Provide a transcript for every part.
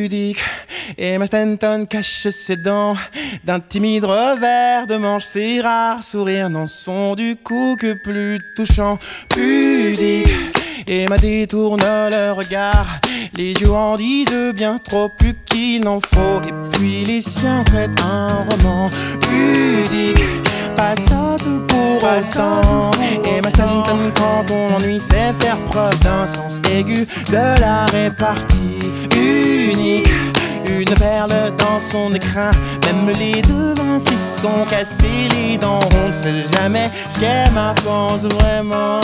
pudique. Emma Stanton cache ses dents d'un timide revers de manche. Ses rares sourires n'en sont du coup que plus touchants. Pudique, Emma détourne le regard. Les yeux en disent bien trop plus qu'il n'en faut. Et puis les siens seraient un roman. Pudique, pas sotte pour autant. Emma Stanton, quand on l'ennuie, sait faire preuve d'un sens aigu de la répartie. Unique, une perle dans son écrin. Même les devins s'y sont cassés les dents. On ne sait jamais ce qu'Emma pense vraiment.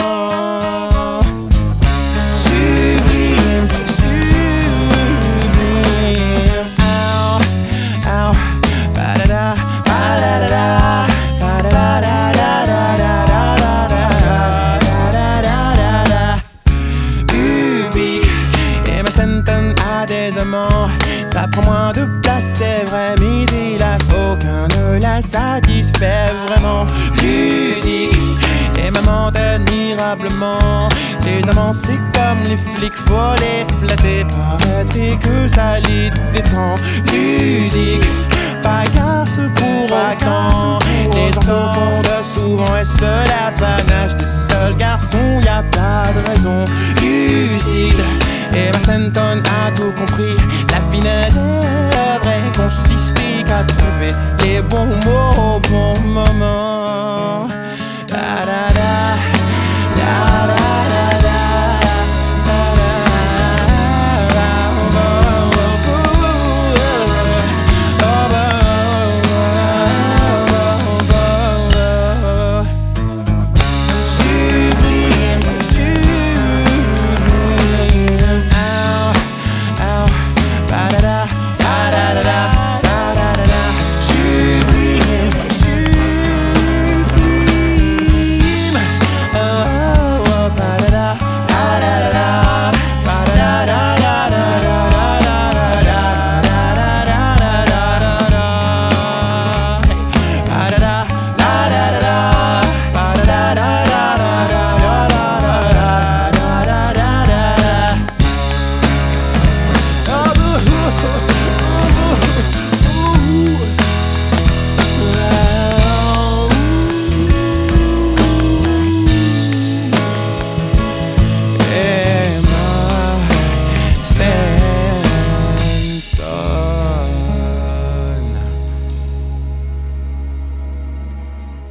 Sublime, sublime. Ow, ow, ba-da-da, ba-da-da-da, ba-da-da-da-da-da-da-da-da-da-da-da-da. Ubique, Emma Stanton a des amants. Ça prend moins de place, c'est vrai, mais hélas, aucun ne la satisfait vraiment. Ludique, et maman admirablement. Les amants c'est comme les flics, faut les flatter, paraîtrait que ça les détend. Ludique, pas garce pour autant. Les gens confondent souvent et c'est l'apanage des seuls garçons, y a pas de raison. Lucide, Emma Stanton a tout compris. La finesse devrait consister qu'à trouver les bons mots au bon moment.